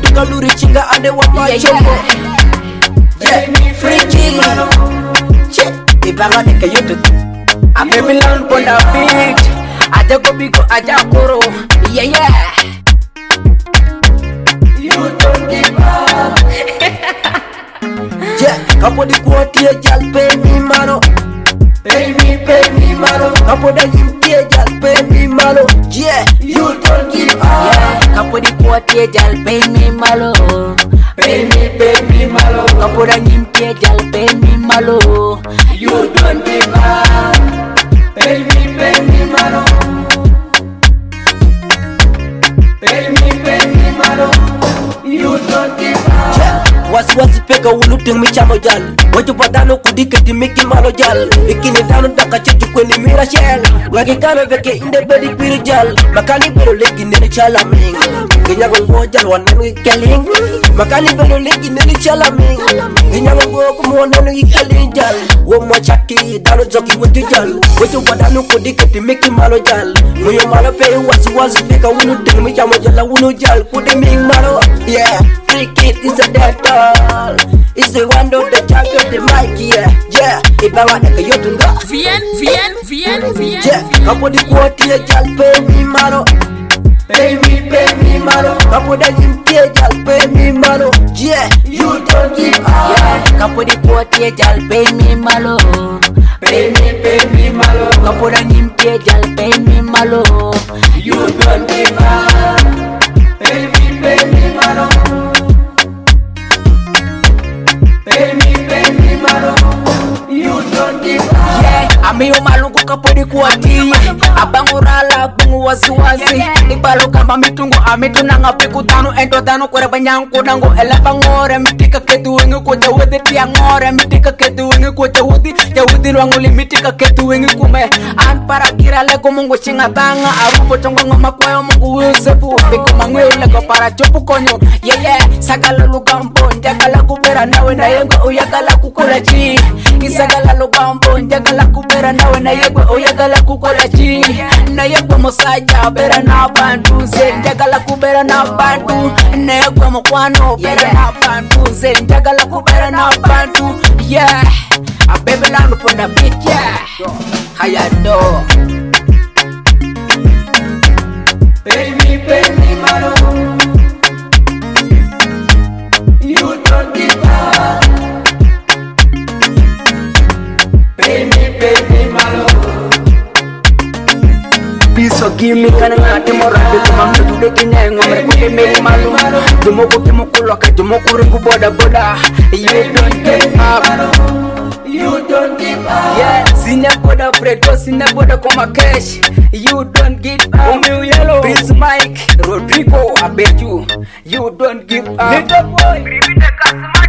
duka luri chinga ande wapa chombo. Yeah, free king. Che, ibanga deka YouTube. A baby land ponda beat. Aja go bigo aja koro. Yeah yeah. You don't give up. Yeah, kapo di kuoti e jal pay me mano. Pay me mano. Kapo da yimti e jal pay me mano. Yeah, you don't give up. Yeah, kapo di kuoti e jal pay me malo. Pay me malo. Kapo da yimti e jal pay me malo. You don't give up. Pay me malo. Pay me malo. You don't give up. Yeah. Wasi pega uluting mi chamo jal. Waju badano kudiketi miki malo jal. Ikini dano daka chetu kweni mira shell. Wagi kame veke inde bedi kwiru jal. Makani bero legi nene chala ming. Kinyago ngo jal wanenu ikeling. Makani bero legi nene chala ming. Kinyago ngo kumu wanenu ikeling jal. Womo chaki dano joki waju jal. Waju badano kudiketi miki malo jal. Muyo malo pe wasi pega uluting mi chamo jala unu jal. Kudi ming malo. Yeah, free kid is a dead doll. It's the one of the champion the mic, yeah. Ibanga deka yotunga. Vien. Yeah, kapo di kuoti e jal pay me mano. Pay me mano. Kapo da yimti e jal pay me mano. Yeah, you don't give up. Yeah, kapo di kuoti e jal pay me malo. Pay me malo. Kapo da yimti e jal pay me malo. You don't give up. Pay me malo. Pay me malo. You don't give up. Yeah, amiyo malungu kapodi kuati. Abangurala bungu wasi. Ibalo kama mitungu amitunanga pikutano ento tano kwere banyangu nango elapa ngore mitika ketu wengi kucha wudi tia ngore mitika ketu wengi kucha wudi ya wudi lwanguli mitika ketu wengi kume an para kira leko mungu chingatanga arupo chongo ngoma kwayo mungu usefu biko mangwe leko para chopu konyo yeah sagala lugambo njagala kubera nawe na yengo uyagala kukula chi isagala lugambo njagala kubera nawe na yengo uyagala kukula chi na yengo mosaja bera na bantu ze njagala kubera na bantu na yengo mokwano bera na bantu ze njagala kubera na bantu yeah a baby land upon the beat yeah how ya do pay me malo. You don't give up. Pay me malo. Piso gimme kana ngati morade kuma mtude kinengo mere kude me malu. Dumo kulo ka dumo kuringu boda. You don't give up. You don't give up. yeah sina boda preto sina boda koma cash you don't give up Omi yellow Prince Mike Rodrigo I bet you don't give up little boy